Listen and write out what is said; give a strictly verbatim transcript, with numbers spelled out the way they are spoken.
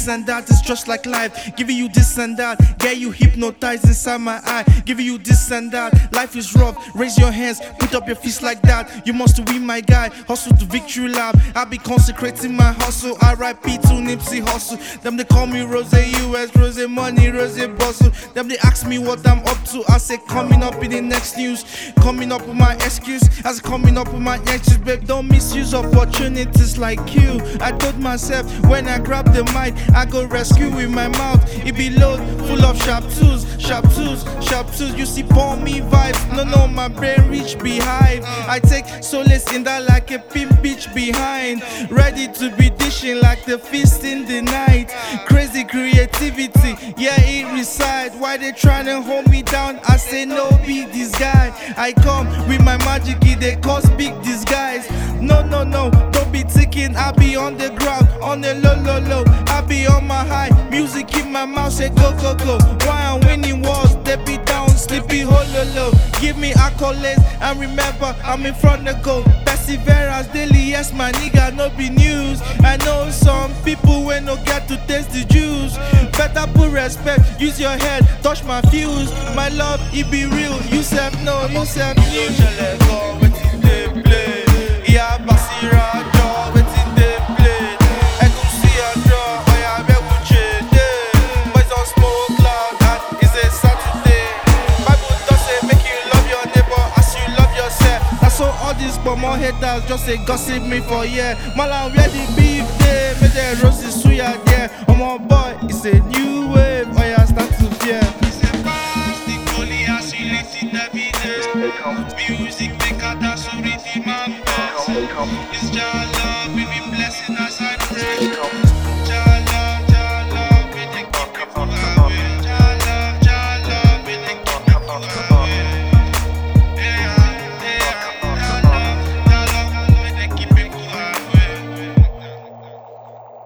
this and that, it's just like life. Giving you this and that, get you hypnotized inside my eye. Giving you this and that, life is rough. Raise your hands, put up your fists like that. You must win, my guy. Hustle to victory lap. I be consecrating my hustle. R I P to Nipsey Hustle. Them they call me Rose U S, Rose Money, Rose Bustle. Them they ask me what I'm up to. I say coming up in the next news. Coming up with my excuse. As coming up with my excuse, babe. Don't misuse opportunities like you. I told myself when I grab the mic, I go rescue with my mouth. It be load full of sharp tools, sharp tools, sharp tools. You see, pour me vibes. No, no, my brain reach behind. I take solace in that like a pimp bitch behind. Ready to be dishing like the feast in the night. Crazy creativity, yeah, it reside. Why they tryna hold me down? I say no, be this guy. I come with my magic, it they cause big disguise. No, no, no, don't be ticking. I be on the ground, on the low, low, low. I be on my high. Music in my mouth, say go, go, go. Why I'm winning wars, they be down, sleepy, hollow, low. Give me accolades and remember I'm in front of goal. Perseverance daily, yes, my nigga, no be news. I know some people when no get to taste the juice. Better put respect, use your head, touch my fuse. My love, it be real. You self know, you self knew. Yeah, Basira, draw, wetin dey play. Egusi and draw, oya Abeokuta dey. Boys don't smoke loud, and it's a Saturday. Bible does say make you love your neighbor as you love yourself. That's so all these more haters just say gossip me for yeah. Malam where the beef dey, make the roses suya there. Oh my boy, it's a new wave, oya start to fear. It's a plastic only as you lit it every day. Music make a dance so rhythm and bass. It's just love.